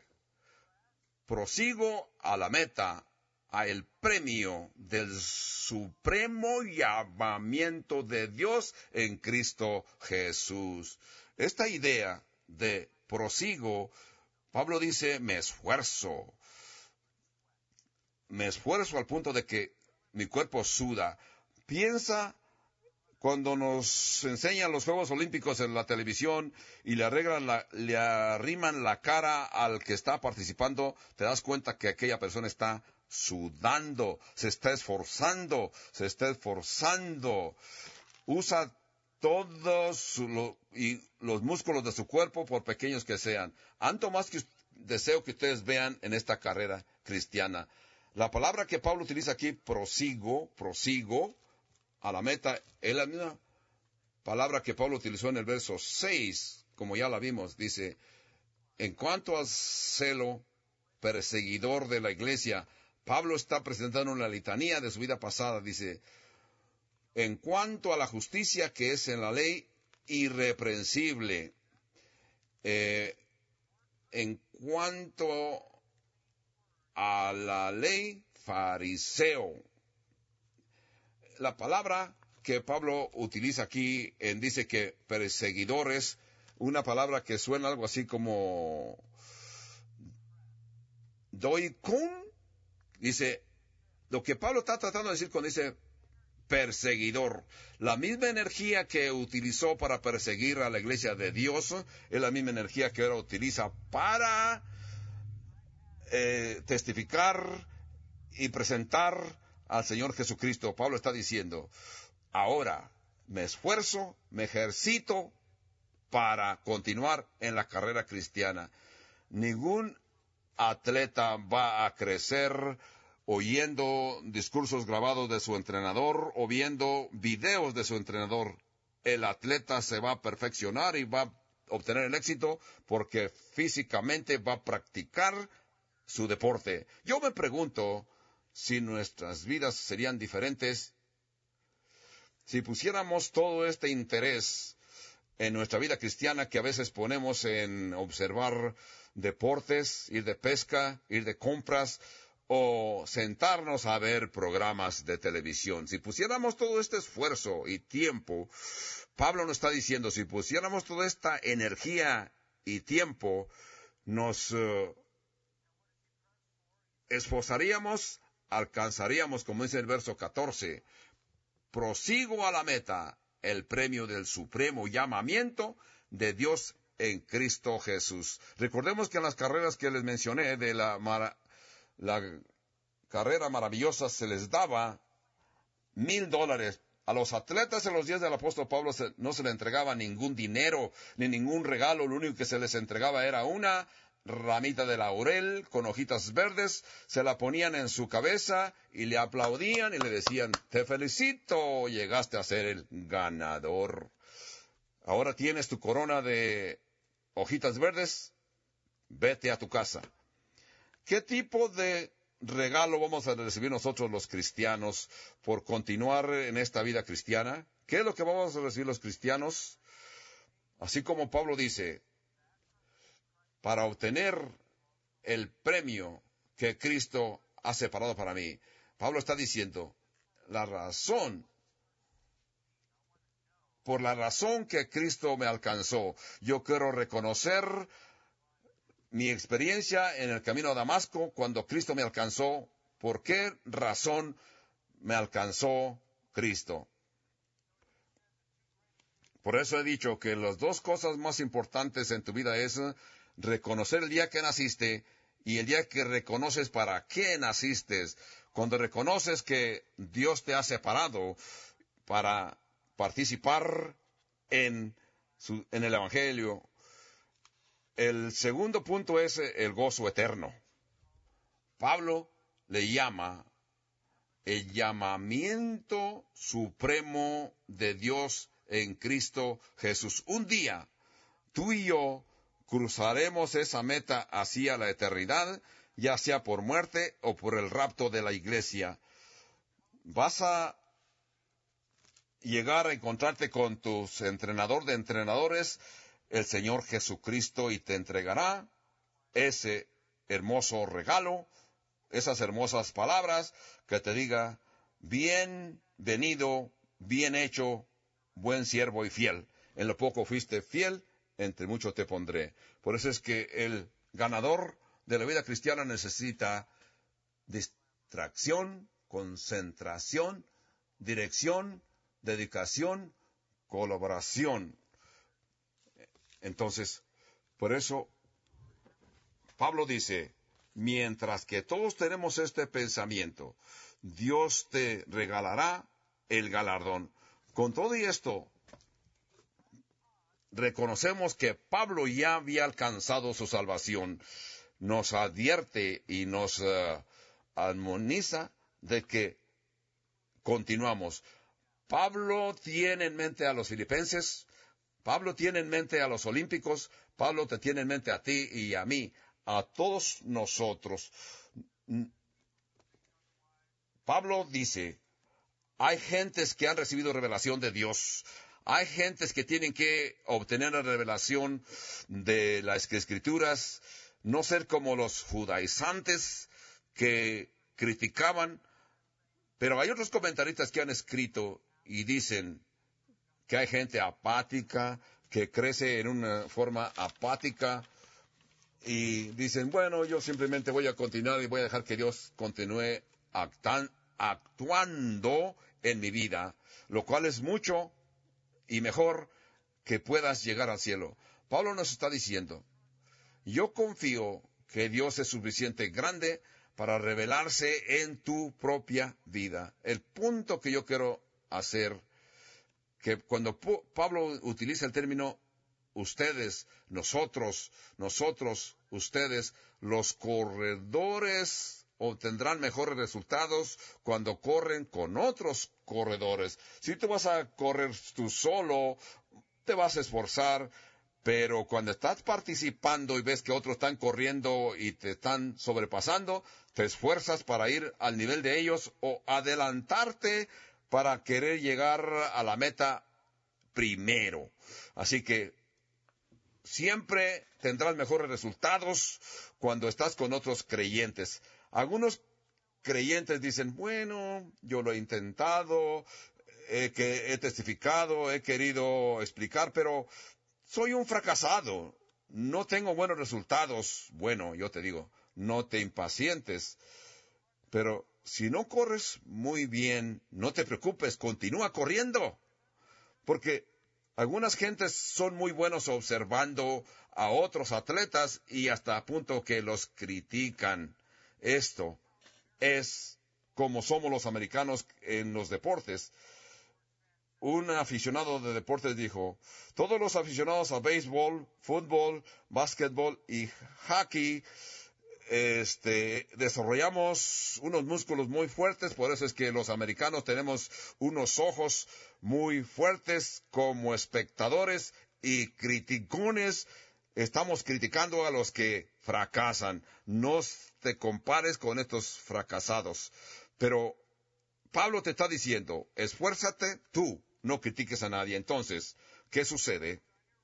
Prosigo a la meta, a el premio del supremo llamamiento de Dios en Cristo Jesús. Esta idea de prosigo, Pablo dice, me esfuerzo. Me esfuerzo al punto de que mi cuerpo suda. Piensa cuando nos enseñan los Juegos Olímpicos en la televisión y le, arreglan la, le arriman la cara al que está participando, te das cuenta que aquella persona está sudando, se está esforzando, se está esforzando. Usa todos lo, y los músculos de su cuerpo, por pequeños que sean. Tanto más que deseo que ustedes vean en esta carrera cristiana. La palabra que Pablo utiliza aquí, prosigo, prosigo, a la meta, es la misma palabra que Pablo utilizó en el verso seis, como ya la vimos. Dice, en cuanto al celo perseguidor de la iglesia, Pablo está presentando una litanía de su vida pasada. Dice, en cuanto a la justicia que es en la ley, irreprensible. Eh, en cuanto a la ley, fariseo. La palabra que Pablo utiliza aquí, en, dice que perseguidores, una palabra que suena algo así como doikun. Dice, lo que Pablo está tratando de decir cuando dice perseguidor, la misma energía que utilizó para perseguir a la iglesia de Dios, es la misma energía que ahora utiliza para eh, testificar y presentar al Señor Jesucristo. Pablo está diciendo, ahora me esfuerzo, me ejercito para continuar en la carrera cristiana. Ningún atleta va a crecer oyendo discursos grabados de su entrenador o viendo videos de su entrenador. El atleta se va a perfeccionar y va a obtener el éxito porque físicamente va a practicar su deporte. Yo me pregunto si nuestras vidas serían diferentes si pusiéramos todo este interés en nuestra vida cristiana que a veces ponemos en observar deportes, ir de pesca, ir de compras, o sentarnos a ver programas de televisión. Si pusiéramos todo este esfuerzo y tiempo, Pablo nos está diciendo, si pusiéramos toda esta energía y tiempo, nos uh, esforzaríamos, alcanzaríamos, como dice el verso catorce, prosigo a la meta, el premio del supremo llamamiento de Dios en Cristo Jesús. Recordemos que en las carreras que les mencioné de la, mara, la carrera maravillosa se les daba mil dólares. A los atletas en los días del apóstol Pablo se, no se les entregaba ningún dinero ni ningún regalo. Lo único que se les entregaba era una ramita de laurel con hojitas verdes. Se la ponían en su cabeza y le aplaudían y le decían, te felicito, llegaste a ser el ganador. Ahora tienes tu corona de hojitas verdes, vete a tu casa. ¿Qué tipo de regalo vamos a recibir nosotros los cristianos por continuar en esta vida cristiana? ¿Qué es lo que vamos a recibir los cristianos? Así como Pablo dice, para obtener el premio que Cristo ha separado para mí. Pablo está diciendo, la razón, por la razón que Cristo me alcanzó, yo quiero reconocer mi experiencia en el camino a Damasco, cuando Cristo me alcanzó. ¿Por qué razón me alcanzó Cristo? Por eso he dicho que las dos cosas más importantes en tu vida es reconocer el día que naciste y el día que reconoces para qué naciste. Cuando reconoces que Dios te ha separado para participar en, su, en el Evangelio. El segundo punto es el gozo eterno. Pablo le llama el llamamiento supremo de Dios en Cristo Jesús. Un día, tú y yo cruzaremos esa meta hacia la eternidad, ya sea por muerte o por el rapto de la iglesia. Vas a llegar a encontrarte con tu entrenador de entrenadores, el Señor Jesucristo, y te entregará ese hermoso regalo, esas hermosas palabras que te diga, bienvenido, bien hecho, buen siervo y fiel. En lo poco fuiste fiel, entre mucho te pondré. Por eso es que el ganador de la vida cristiana necesita distracción, concentración, dirección, dedicación, colaboración. Entonces, por eso, Pablo dice, mientras que todos tenemos este pensamiento, Dios te regalará el galardón. Con todo y esto, reconocemos que Pablo ya había alcanzado su salvación. Nos advierte y nos uh, admoniza de que continuamos. Pablo tiene en mente a los filipenses, Pablo tiene en mente a los olímpicos, Pablo te tiene en mente a ti y a mí, a todos nosotros. Pablo dice, hay gentes que han recibido revelación de Dios, hay gentes que tienen que obtener la revelación de las Escrituras, no ser como los judaizantes que criticaban, pero hay otros comentaristas que han escrito y dicen que hay gente apática, que crece en una forma apática, y dicen, bueno, yo simplemente voy a continuar y voy a dejar que Dios continúe actan, actuando en mi vida, lo cual es mucho y mejor que puedas llegar al cielo. Pablo nos está diciendo, yo confío que Dios es suficiente grande para revelarse en tu propia vida. El punto que yo quiero hacer, que cuando Pablo utiliza el término ustedes, nosotros, nosotros, ustedes, los corredores obtendrán mejores resultados cuando corren con otros corredores. Si tú vas a correr tú solo, te vas a esforzar, pero cuando estás participando y ves que otros están corriendo y te están sobrepasando, te esfuerzas para ir al nivel de ellos o adelantarte para querer llegar a la meta primero. Así que siempre tendrás mejores resultados cuando estás con otros creyentes. Algunos creyentes dicen, bueno, yo lo he intentado, eh, que he testificado, he querido explicar, pero soy un fracasado, no tengo buenos resultados. Bueno, yo te digo, no te impacientes, pero si no corres muy bien, no te preocupes, continúa corriendo, porque algunas gentes son muy buenos observando a otros atletas y hasta a punto que los critican. Esto es como somos los americanos en los deportes. Un aficionado de deportes dijo, todos los aficionados a béisbol, fútbol, básquetbol y hockey, este, desarrollamos unos músculos muy fuertes, por eso es que los americanos tenemos unos ojos muy fuertes como espectadores y criticones. Estamos criticando a los que fracasan. No te compares con estos fracasados. Pero Pablo te está diciendo, esfuérzate tú, no critiques a nadie. Entonces, ¿qué sucede?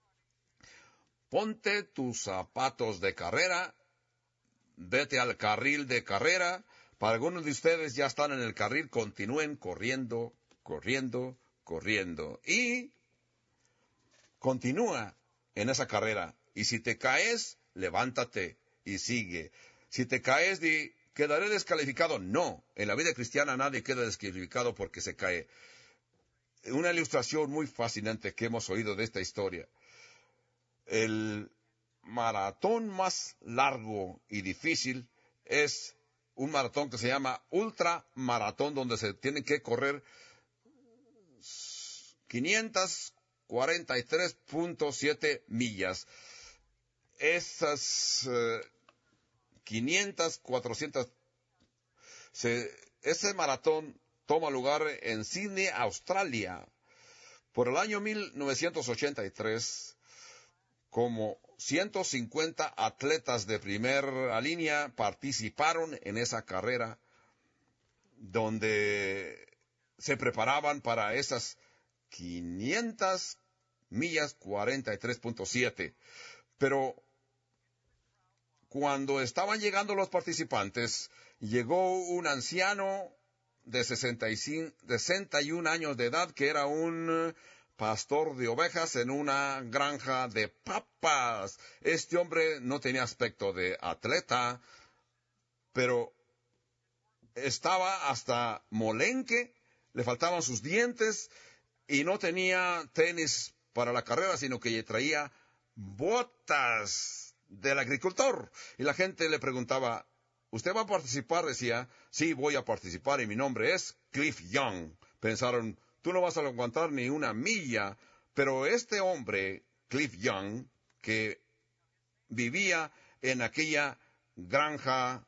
Ponte tus zapatos de carrera, vete al carril de carrera. Para algunos de ustedes ya están en el carril, continúen corriendo, corriendo, corriendo. Y continúa en esa carrera. Y si te caes, levántate y sigue. Si te caes, di, ¿quedaré descalificado? No, en la vida cristiana nadie queda descalificado porque se cae. Una ilustración muy fascinante que hemos oído de esta historia. El maratón más largo y difícil es un maratón que se llama ultramaratón, donde se tienen que correr quinientas cuarenta y tres punto siete millas. Esas uh, quinientas, cuatrocientas, se, ese maratón toma lugar en Sydney, Australia. Por el año mil novecientos ochenta y tres, como ciento cincuenta atletas de primera línea participaron en esa carrera, donde se preparaban para esas quinientas millas, cuarenta y tres punto siete. Pero cuando estaban llegando los participantes, llegó un anciano de sesenta y cinco, sesenta y un años de edad, que era un pastor de ovejas en una granja de papas. Este hombre no tenía aspecto de atleta, pero estaba hasta molenque, le faltaban sus dientes y no tenía tenis para la carrera, sino que traía botas del agricultor. Y la gente le preguntaba, ¿usted va a participar? Decía, sí, voy a participar y mi nombre es Cliff Young. Pensaron, tú no vas a aguantar ni una milla. Pero este hombre, Cliff Young, que vivía en aquella granja,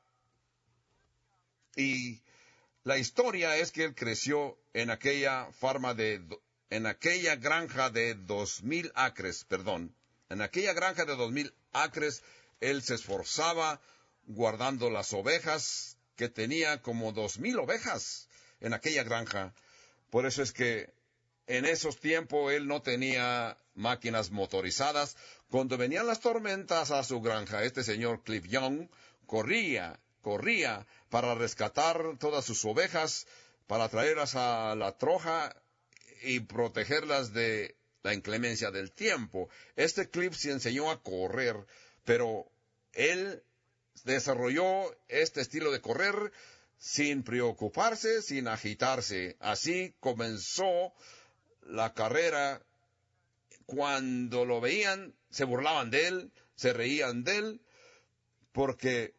y la historia es que él creció en aquella farma de, en aquella granja de dos mil acres, perdón, en aquella granja de dos mil acres, él se esforzaba guardando las ovejas, que tenía como dos mil ovejas en aquella granja. Por eso es que en esos tiempos él no tenía máquinas motorizadas. Cuando venían las tormentas a su granja, este señor Cliff Young corría, corría para rescatar todas sus ovejas, para traerlas a la troja y protegerlas de la inclemencia del tiempo. Este Cliff se enseñó a correr, pero él desarrolló este estilo de correr sin preocuparse, sin agitarse. Así comenzó la carrera. Cuando lo veían, se burlaban de él, se reían de él, porque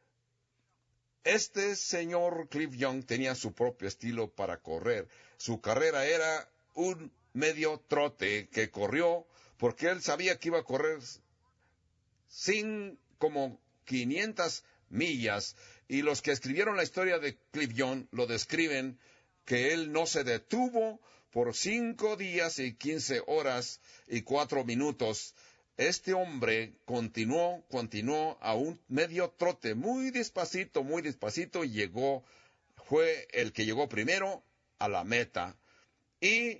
este señor Cliff Young tenía su propio estilo para correr. Su carrera era un medio trote que corrió porque él sabía que iba a correr sin como quinientas millas. Y los que escribieron la historia de Cliff Young lo describen que él no se detuvo por cinco días y quince horas y cuatro minutos. Este hombre continuó, continuó a un medio trote, muy despacito, muy despacito, y llegó, fue el que llegó primero a la meta. Y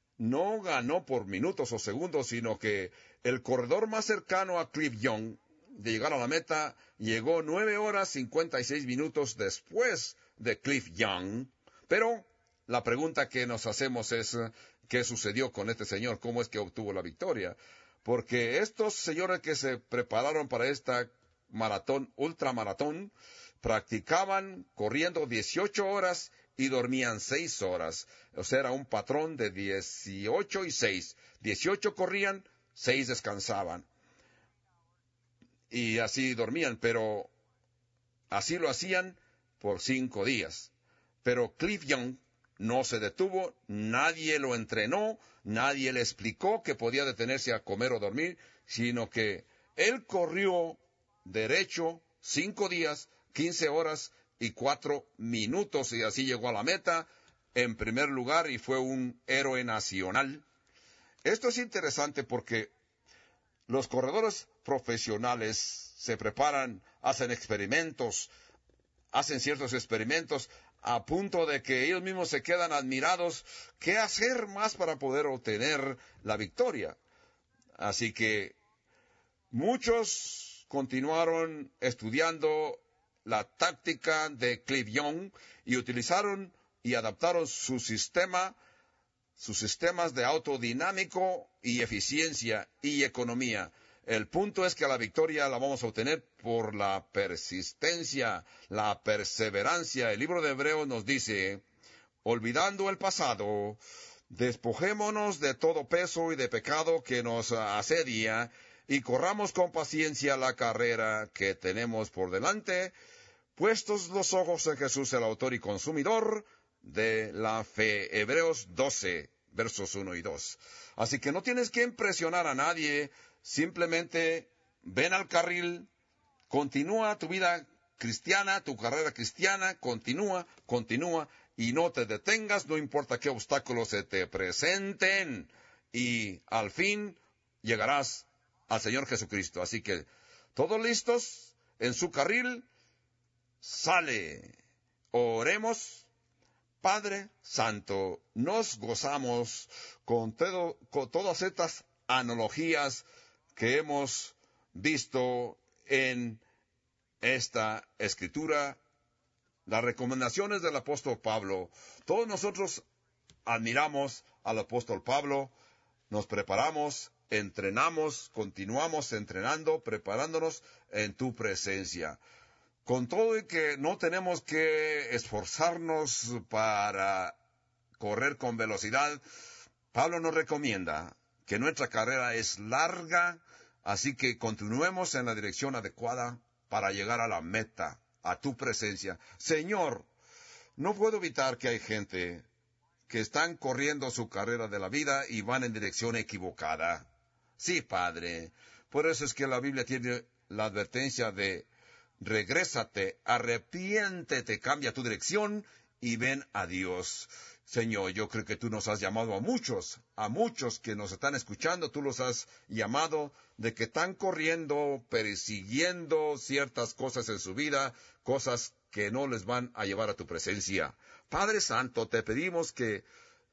no ganó por minutos o segundos, sino que el corredor más cercano a Cliff Young de llegar a la meta, llegó nueve horas cincuenta y seis minutos después de Cliff Young. Pero la pregunta que nos hacemos es, ¿qué sucedió con este señor? ¿Cómo es que obtuvo la victoria? Porque estos señores que se prepararon para esta maratón, ultramaratón, practicaban corriendo dieciocho horas y dormían seis horas. O sea, era un patrón de dieciocho y seis. dieciocho corrían, seis descansaban. Y así dormían, pero así lo hacían por cinco días. Pero Cliff Young no se detuvo, nadie lo entrenó, nadie le explicó que podía detenerse a comer o dormir, sino que él corrió derecho cinco días, quince horas y cuatro minutos, y así llegó a la meta en primer lugar y fue un héroe nacional. Esto es interesante porque los corredores profesionales se preparan, hacen experimentos, hacen ciertos experimentos a punto de que ellos mismos se quedan admirados. ¿Qué hacer más para poder obtener la victoria? Así que muchos continuaron estudiando la táctica de Cliff Young y utilizaron y adaptaron su sistema, sus sistemas de autodinámico y eficiencia y economía. El punto es que la victoria la vamos a obtener por la persistencia, la perseverancia. El libro de Hebreos nos dice, olvidando el pasado, despojémonos de todo peso y de pecado que nos asedia y corramos con paciencia la carrera que tenemos por delante, puestos los ojos en Jesús, el autor y consumidor de la fe. Hebreos doce, versos uno y dos. Así que no tienes que impresionar a nadie, simplemente ven al carril, continúa tu vida cristiana, tu carrera cristiana, continúa, continúa, y no te detengas, no importa qué obstáculos se te presenten, y al fin llegarás al Señor Jesucristo. Así que, todos listos, en su carril, sale. Oremos. Padre Santo, nos gozamos con, todo, con todas estas analogías que hemos visto en esta escritura, las recomendaciones del apóstol Pablo. Todos nosotros admiramos al apóstol Pablo, nos preparamos, entrenamos, continuamos entrenando, preparándonos en tu presencia. Con todo y que no tenemos que esforzarnos para correr con velocidad, Pablo nos recomienda que nuestra carrera es larga, así que continuemos en la dirección adecuada para llegar a la meta, a tu presencia. Señor, no puedo evitar que hay gente que están corriendo su carrera de la vida y van en dirección equivocada. Sí, Padre, por eso es que la Biblia tiene la advertencia de regrésate, arrepiéntete, cambia tu dirección y ven a Dios. Señor, yo creo que tú nos has llamado a muchos, a muchos que nos están escuchando, tú los has llamado de que están corriendo, persiguiendo ciertas cosas en su vida, cosas que no les van a llevar a tu presencia. Padre Santo, te pedimos que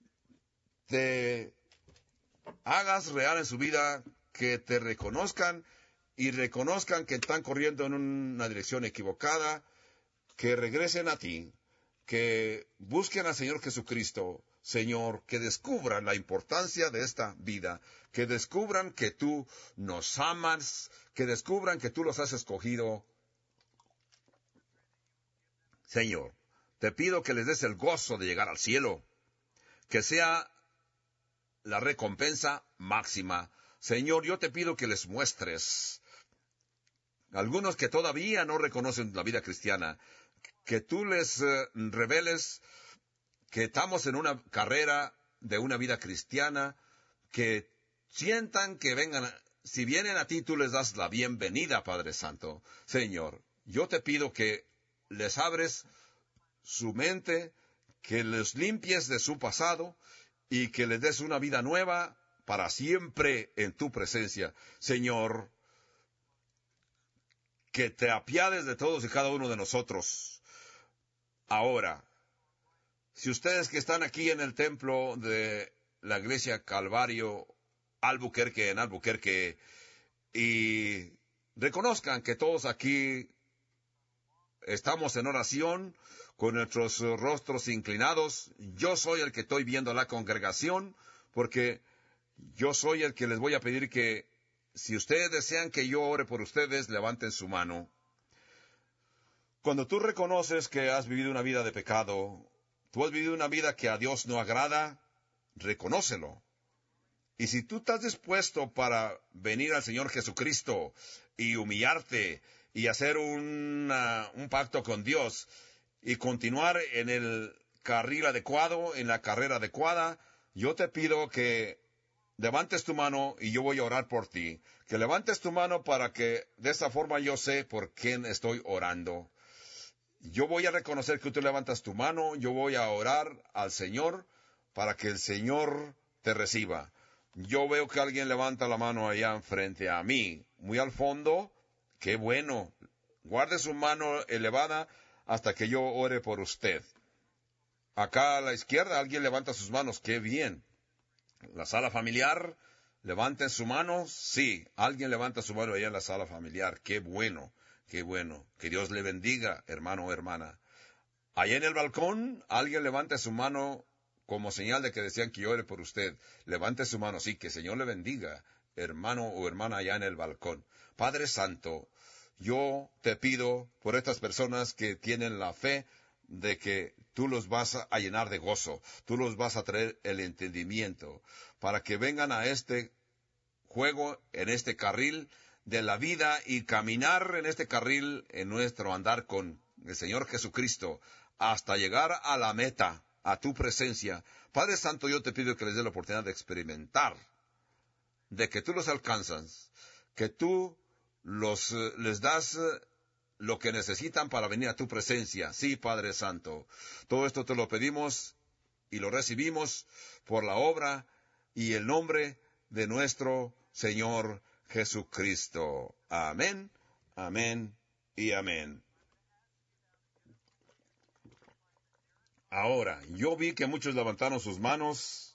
te hagas real en su vida, que te reconozcan y reconozcan que están corriendo en una dirección equivocada, que regresen a ti, que busquen al Señor Jesucristo, Señor, que descubran la importancia de esta vida, que descubran que tú nos amas, que descubran que tú los has escogido. Señor, te pido que les des el gozo de llegar al cielo, que sea la recompensa máxima. Señor, yo te pido que les muestres algunos que todavía no reconocen la vida cristiana, que tú les eh, reveles que estamos en una carrera de una vida cristiana, que sientan que vengan, a, si vienen a ti, tú les das la bienvenida, Padre Santo. Señor, yo te pido que les abres su mente, que les limpies de su pasado y que les des una vida nueva para siempre en tu presencia. Señor, que te apiades de todos y cada uno de nosotros. Ahora, si ustedes que están aquí en el templo de la iglesia Calvario, Albuquerque, en Albuquerque, y reconozcan que todos aquí estamos en oración, con nuestros rostros inclinados. Yo soy el que estoy viendo a la congregación, porque yo soy el que les voy a pedir que, si ustedes desean que yo ore por ustedes, levanten su mano. Cuando tú reconoces que has vivido una vida de pecado, tú has vivido una vida que a Dios no agrada, reconócelo. Y si tú estás dispuesto para venir al Señor Jesucristo y humillarte y hacer una, un pacto con Dios y continuar en el carril adecuado, en la carrera adecuada, yo te pido que levantes tu mano y yo voy a orar por ti. Que levantes tu mano para que de esta forma yo sé por quién estoy orando. Yo voy a reconocer que tú levantas tu mano, yo voy a orar al Señor para que el Señor te reciba. Yo veo que alguien levanta la mano allá frente a mí, muy al fondo. ¡Qué bueno! Guarde su mano elevada hasta que yo ore por usted. Acá a la izquierda alguien levanta sus manos. ¡Qué bien! La sala familiar, levanten su mano. Sí, alguien levanta su mano allá en la sala familiar. ¡Qué bueno! ¡Qué bueno! Que Dios le bendiga, hermano o hermana. Allá en el balcón, alguien levante su mano como señal de que desean que yo ore por usted. Levante su mano. Sí, que el Señor le bendiga, hermano o hermana allá en el balcón. Padre Santo, yo te pido por estas personas que tienen la fe de que tú los vas a llenar de gozo, tú los vas a traer el entendimiento, para que vengan a este juego, en este carril de la vida y caminar en este carril en nuestro andar con el Señor Jesucristo, hasta llegar a la meta, a tu presencia. Padre Santo, yo te pido que les dé la oportunidad de experimentar, de que tú los alcanzas, que tú los, les das lo que necesitan para venir a tu presencia. Sí, Padre Santo. Todo esto te lo pedimos y lo recibimos por la obra y el nombre de nuestro Señor Jesucristo. Amén, amén y amén. Ahora, yo vi que muchos levantaron sus manos.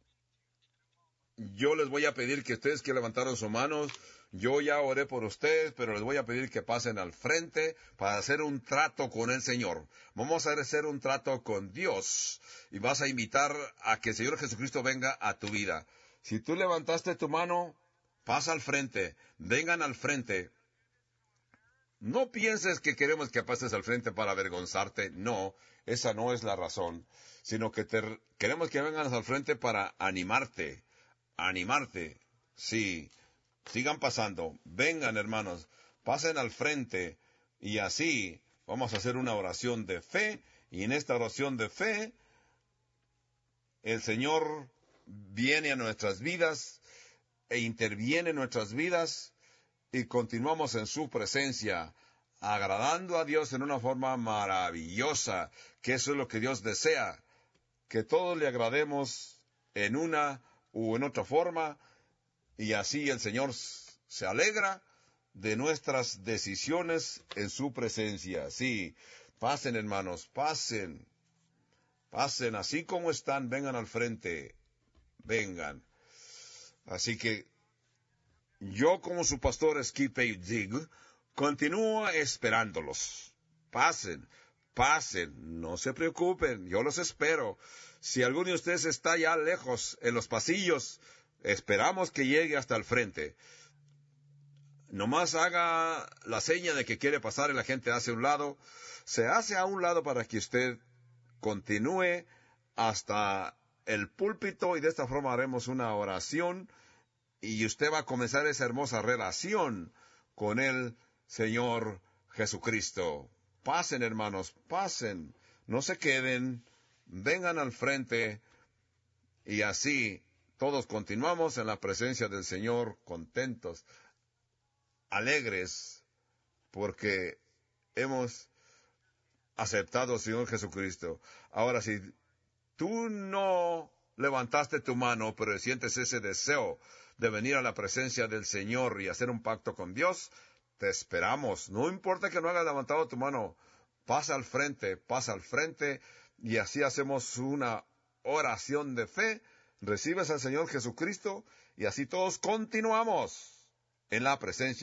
Yo les voy a pedir que ustedes que levantaron sus manos, yo ya oré por ustedes, pero les voy a pedir que pasen al frente para hacer un trato con el Señor. Vamos a hacer un trato con Dios y vas a invitar a que el Señor Jesucristo venga a tu vida. Si tú levantaste tu mano, pasa al frente, vengan al frente. No pienses que queremos que pases al frente para avergonzarte. No, esa no es la razón, sino que te, queremos que vengas al frente para animarte. Animarte, sí, sigan pasando, vengan hermanos, pasen al frente y así vamos a hacer una oración de fe y en esta oración de fe el Señor viene a nuestras vidas e interviene en nuestras vidas y continuamos en su presencia, agradando a Dios en una forma maravillosa, que eso es lo que Dios desea, que todos le agrademos en una u en otra forma, y así el Señor se alegra de nuestras decisiones en su presencia. Sí, pasen hermanos, pasen, pasen, así como están, vengan al frente, vengan. Así que yo como su pastor Skip Dig, continúo esperándolos. Pasen, pasen, no se preocupen, yo los espero. Si alguno de ustedes está ya lejos en los pasillos, esperamos que llegue hasta el frente. Nomás haga la seña de que quiere pasar y la gente hace a un lado. Se hace a un lado para que usted continúe hasta el púlpito y de esta forma haremos una oración y usted va a comenzar esa hermosa relación con el Señor Jesucristo. Pasen, hermanos, pasen, no se queden. Vengan al frente y así todos continuamos en la presencia del Señor contentos, alegres, porque hemos aceptado al Señor Jesucristo. Ahora, si tú no levantaste tu mano, pero sientes ese deseo de venir a la presencia del Señor y hacer un pacto con Dios, te esperamos. No importa que no hayas levantado tu mano, pasa al frente, pasa al frente, y así hacemos una oración de fe, recibes al Señor Jesucristo, y así todos continuamos en la presencia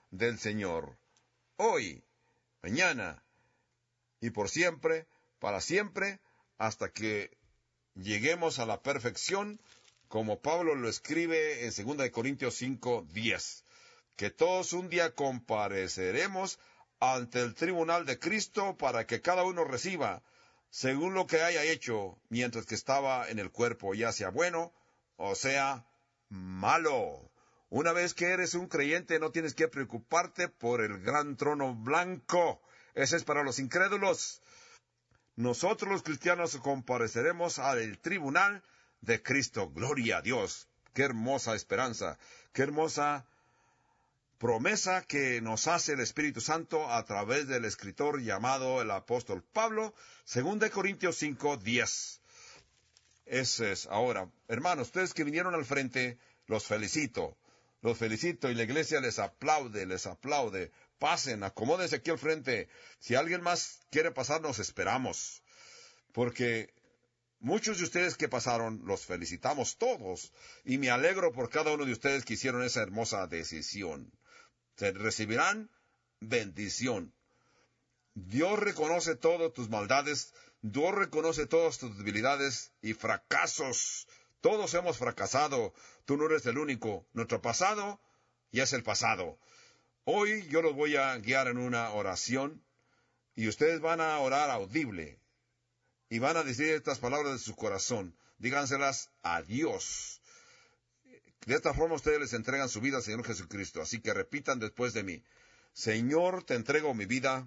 del Señor, hoy, mañana y por siempre, para siempre, hasta que lleguemos a la perfección, como Pablo lo escribe en segunda de Corintios cinco diez, que todos un día compareceremos ante el tribunal de Cristo para que cada uno reciba según lo que haya hecho mientras que estaba en el cuerpo, ya sea bueno o sea malo. Una vez que eres un creyente, no tienes que preocuparte por el gran trono blanco. Ese es para los incrédulos. Nosotros los cristianos compareceremos al tribunal de Cristo. Gloria a Dios. Qué hermosa esperanza, qué hermosa promesa que nos hace el Espíritu Santo a través del escritor llamado el apóstol Pablo, segunda de Corintios cinco diez. Ese es ahora. Hermanos, ustedes que vinieron al frente, los felicito. Los felicito y la iglesia les aplaude, les aplaude. Pasen, acomódense aquí al frente. Si alguien más quiere pasar, nos esperamos. Porque muchos de ustedes que pasaron, los felicitamos todos. Y me alegro por cada uno de ustedes que hicieron esa hermosa decisión. Se recibirán bendición. Dios reconoce todas tus maldades. Dios reconoce todas tus debilidades y fracasos. Todos hemos fracasado. Tú no eres el único. Nuestro pasado ya es el pasado. Hoy yo los voy a guiar en una oración y ustedes van a orar audible y van a decir estas palabras de su corazón. Díganselas a Dios. De esta forma ustedes les entregan su vida al Señor Jesucristo. Así que repitan después de mí. Señor, te entrego mi vida.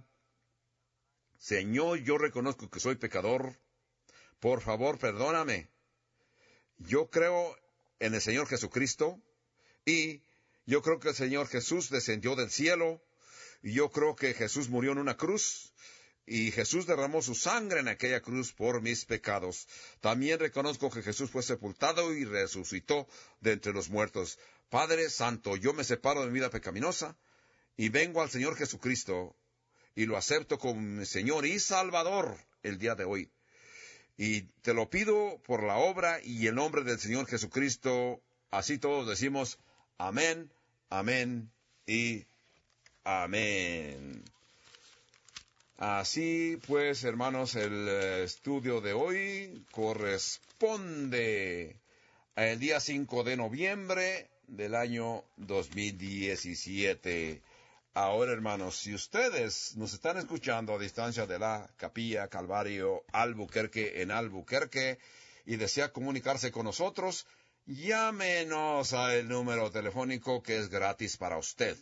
Señor, yo reconozco que soy pecador. Por favor, perdóname. Yo creo en el Señor Jesucristo y yo creo que el Señor Jesús descendió del cielo y yo creo que Jesús murió en una cruz y Jesús derramó su sangre en aquella cruz por mis pecados. También reconozco que Jesús fue sepultado y resucitó de entre los muertos. Padre Santo, yo me separo de mi vida pecaminosa y vengo al Señor Jesucristo y lo acepto como mi Señor y Salvador el día de hoy. Y te lo pido por la obra y el nombre del Señor Jesucristo. Así todos decimos amén, amén y amén. Así pues, hermanos, el estudio de hoy corresponde al día cinco de noviembre del año dos mil diecisiete. Ahora, hermanos, si ustedes nos están escuchando a distancia de la Capilla Calvario Albuquerque en Albuquerque y desea comunicarse con nosotros, llámenos al número telefónico que es gratis para usted.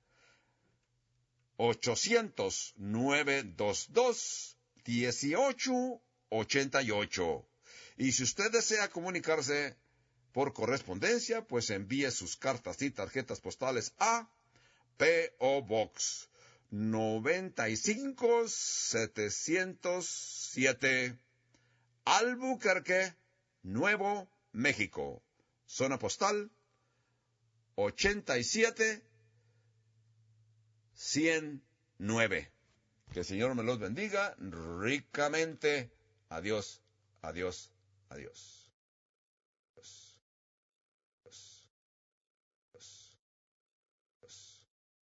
ochocientos, nueve dos dos, dieciocho ochenta y ocho. Y si usted desea comunicarse por correspondencia, pues envíe sus cartas y tarjetas postales a P O Box noventa y cinco setecientos siete, Albuquerque, Nuevo México. Zona postal ochenta y siete ciento nueve. Que el Señor me los bendiga ricamente. Adiós, adiós, adiós. Adiós.